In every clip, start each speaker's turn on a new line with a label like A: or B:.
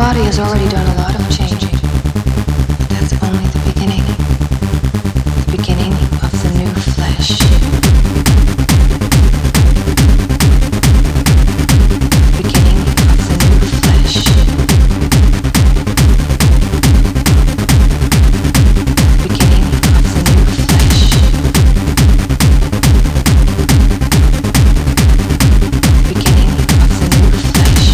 A: body has already done a lot of changing, but that's only the beginning of the new flesh. Beginning of the new flesh. Beginning of the new flesh. Beginning of the new flesh.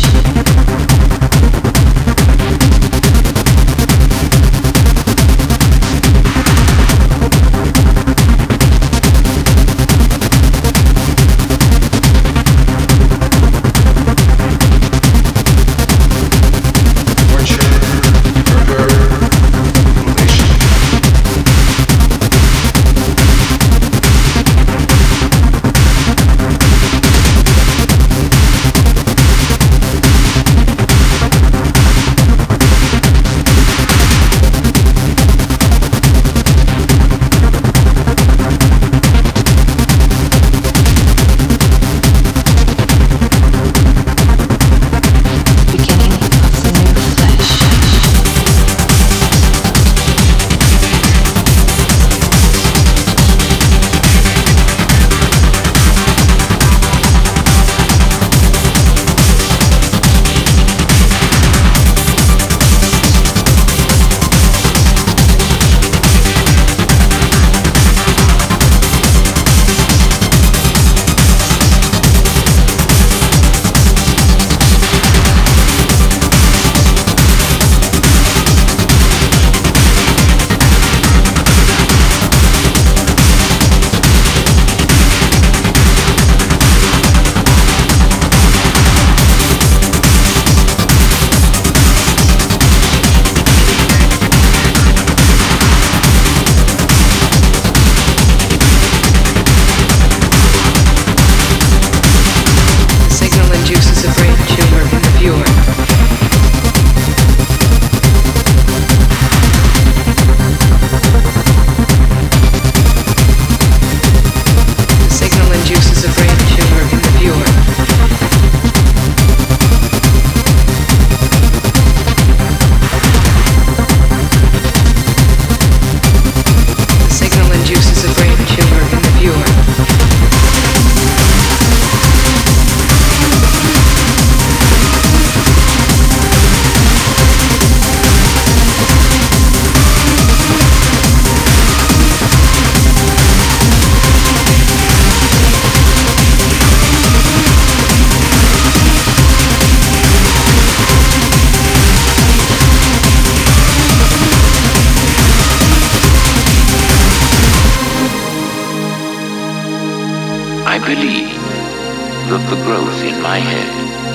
B: I believe that the growth in my head,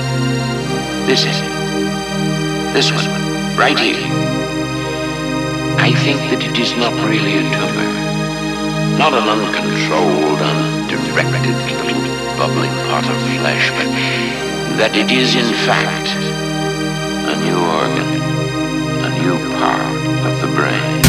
B: this is it, this one, right here, I think that it is not really a tumor, not an uncontrolled, undirected little bubbling pot of flesh, but that it is in fact a new organ, a new part of the brain.